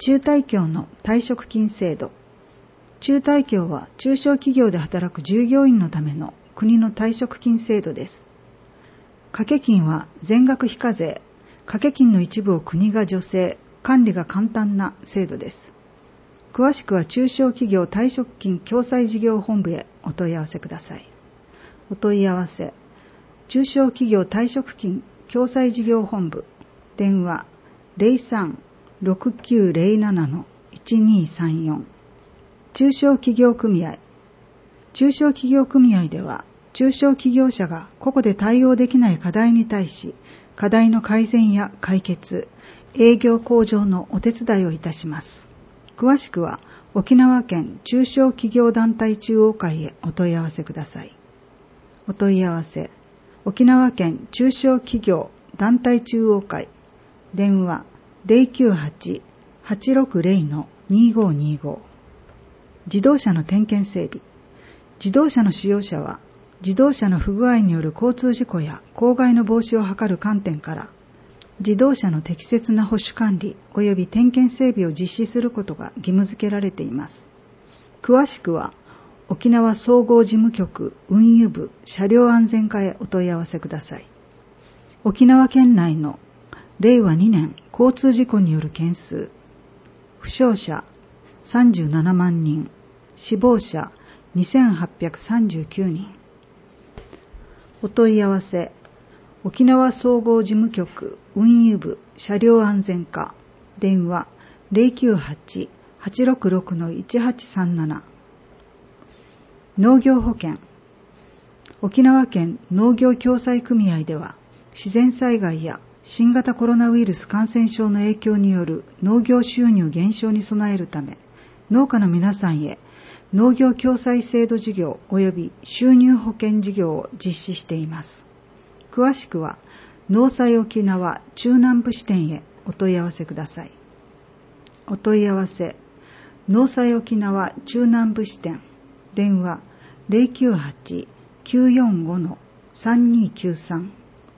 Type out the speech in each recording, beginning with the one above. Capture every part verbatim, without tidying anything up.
中大協の退職金制度。中大協は中小企業で働く従業員のための国の退職金制度です。掛け金は全額非課税、掛け金の一部を国が助成、管理が簡単な制度です。詳しくは中小企業退職金共済事業本部へお問い合わせください。お問い合わせ、中小企業退職金共済事業本部、電話 ゼロさん ろくきゅうゼロなな いちにさんよん。中小企業組合。中小企業組合では、中小企業者が個々で対応できない課題に対し、課題の改善や解決、営業向上のお手伝いをいたします。詳しくは、沖縄県中小企業団体中央会へお問い合わせください。お問い合わせ、沖縄県中小企業団体中央会、電話 ゼロきゅうはち はちろくゼロ にごにご。自動車の点検整備。自動車の使用者は、自動車の不具合による交通事故や公害の防止を図る観点から、自動車の適切な保守管理及び点検整備を実施することが義務付けられています。詳しくは、沖縄総合事務局運輸部車両安全課へお問い合わせください。沖縄県内のれいわにねん交通事故による件数、負傷者さんじゅうななまんにん、死亡者にせんはっぴゃくさんじゅうきゅうにん。お問い合わせ、沖縄総合事務局運輸部車両安全課、電話 ゼロきゅうはち はちろくろく いちはちさんなな。農業保険。沖縄県農業共済組合では、自然災害や新型コロナウイルス感染症の影響による農業収入減少に備えるため、農家の皆さんへ農業共済制度事業及び収入保険事業を実施しています。詳しくは、農災沖縄中南部支店へお問い合わせください。お問い合わせ、農災沖縄中南部支店、電話 ゼロきゅうはち きゅうよんご さんにきゅうさん。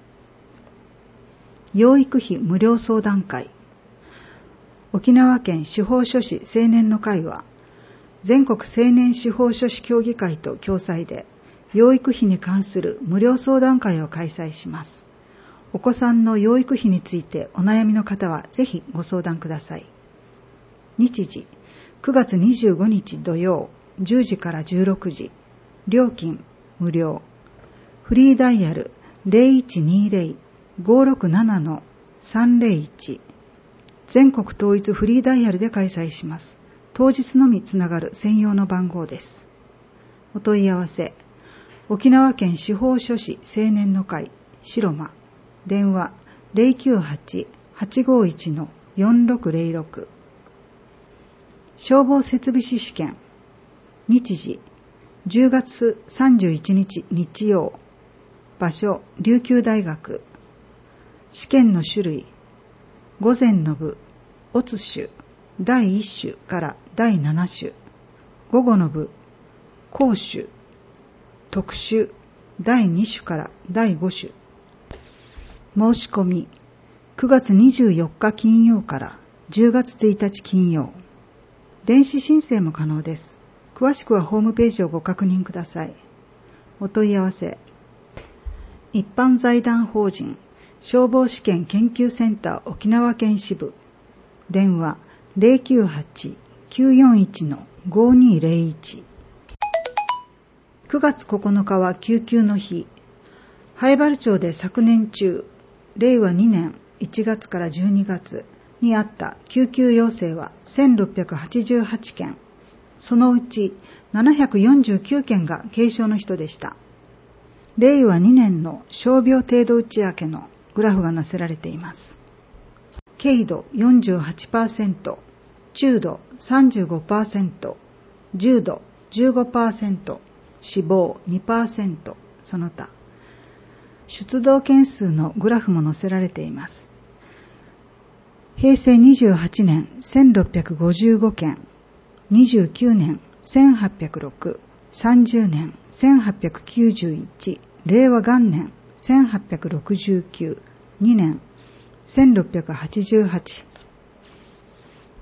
養育費無料相談会。沖縄県司法書士青年の会は、全国青年司法書士協議会と共催で、養育費に関する無料相談会を開催します。お子さんの養育費についてお悩みの方はぜひご相談ください。日時、くがつにじゅうごにち土曜、じゅうじからじゅうろくじ。料金、無料。フリーダイヤル ゼロいちにゼロ ごろくなな さんゼロいち。全国統一フリーダイヤルで開催します。当日のみつながる専用の番号です。お問い合わせ、沖縄県司法書士青年の会、白間、電話 ゼロきゅうはち はちごいち よんろくゼロろく。消防設備士試験。日時、じゅうがつさんじゅういちにち日曜。場所、琉球大学。試験の種類、午前の部、乙種、だいいっ種からだいなな種。午後の部、甲種、特殊、だいに種からだいご種。申し込み、くがつにじゅうよっか金曜からじゅうがつついたち金曜。電子申請も可能です。詳しくはホームページをご確認ください。お問い合わせ、一般財団法人消防試験研究センター沖縄県支部、電話 ゼロきゅうはち きゅうよんいち ごにゼロいち。くがつここのかは救急の日。南風原町で昨年中、れいわにねんいちがつからじゅうにがつにあった救急要請はせんろっぴゃくはちじゅうはちけん。そのうちななひゃくよんじゅうきゅうけんが軽症の人でした。れいわにねんの傷病程度内訳のグラフが載せられています。軽度 よんじゅうはちパーセント、中度 さんじゅうごパーセント、重度 じゅうごパーセント、死亡 にパーセント、その他。出動件数のグラフも載せられています。へいせいにじゅうはちねんせんろっぴゃくごじゅうごけん、にじゅうきゅうねんせんはっぴゃくろく、さんじゅうねんせんはっぴゃくきゅうじゅういち、令和元年せんはっぴゃくろくじゅうきゅう、にねんせんろっぴゃくはちじゅうはち。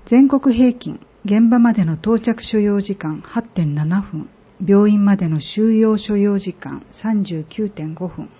全国平均、現場までの到着所要時間 はちてんななふん、病院までの収容所要時間 さんじゅうきゅうてんごふん。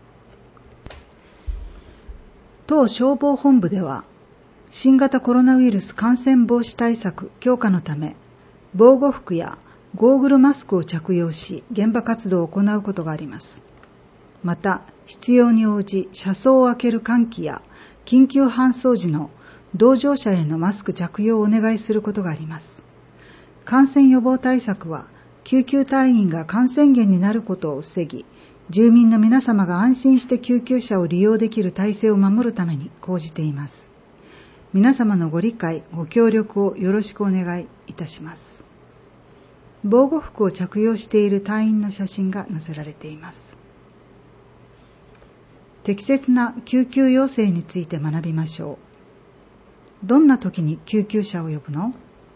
当消防本部では、新型コロナウイルス感染防止対策強化のため、防護服やゴーグルマスクを着用し、現場活動を行うことがあります。また、必要に応じ、車窓を開ける換気や、緊急搬送時の同乗者へのマスク着用をお願いすることがあります。感染予防対策は、救急隊員が感染源になることを防ぎ、住民の皆様が安心して救急車を利用できる体制を守るために講じています。皆様のご理解、ご協力をよろしくお願いいたします。防護服を着用している隊員の写真が載せられています。適切な救急要請について学びましょう。どんな時に救急車を呼ぶの？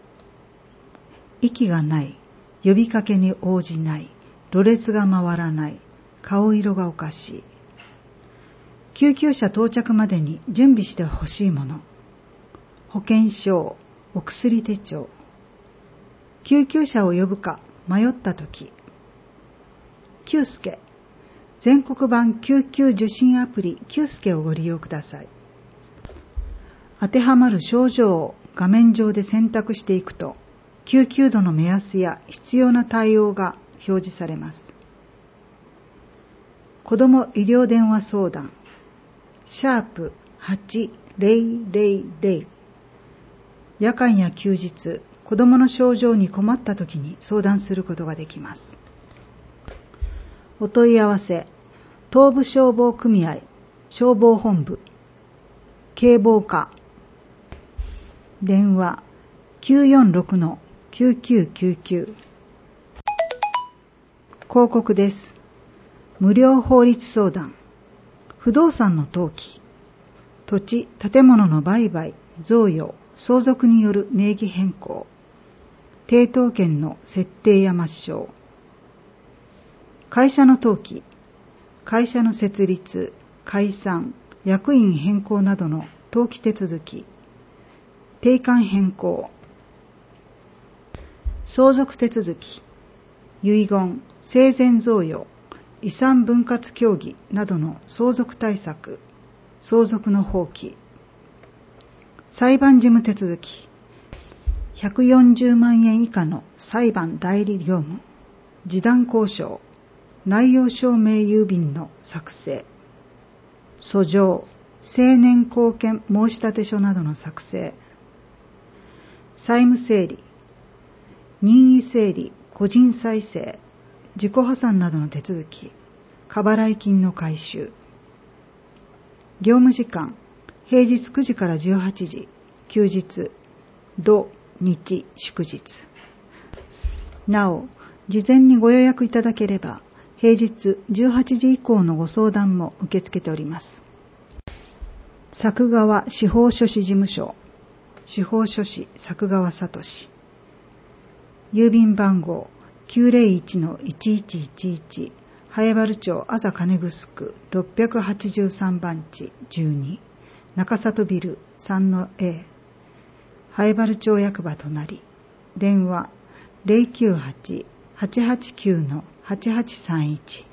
息がない、呼びかけに応じない、ろれつが回らない、顔色がおかしい。救急車到着までに準備してほしいもの。保険証、お薬手帳。救急車を呼ぶか迷ったとき。キュースケ。全国版救急受診アプリキュースケをご利用ください。当てはまる症状を画面上で選択していくと、救急度の目安や必要な対応が表示されます。子ども医療電話相談、シャープはちぜろぜろぜろ。夜間や休日、子どもの症状に困ったときに相談することができます。お問い合わせ、東部消防組合、消防本部、警防課、電話 きゅうよんろくのきゅうきゅうきゅうきゅう。広告です。無料法律相談、不動産の登記、土地・建物の売買、贈与、相続による名義変更、抵当権の設定や抹消、会社の登記、会社の設立、解散、役員変更などの登記手続き、定款変更、相続手続き、遺言、生前贈与、遺産分割協議などの相続対策、相続の放棄、裁判事務手続き、ひゃくよんじゅうまんえん以下の裁判代理業務、示談交渉、内容証明郵便の作成、訴状、成年後見申立書などの作成、債務整理、任意整理、個人再生、自己破産などの手続き、過払い金の回収、業務時間、平日くじからじゅうはちじ、休日、土、日、祝日。なお、事前にご予約いただければ、平日じゅうはちじ以降のご相談も受け付けております。作川司法書士事務所、司法書士作川聡。郵便番号 きゅうぜろいちのいちいちいちいち、南風原町あざ金城ろっぴゃくはちじゅうさんばんちじゅうに、中里ビル さんのエー、南風原町役場隣、電話 ゼロきゅうはち はちはちきゅうのはちはちさんいち。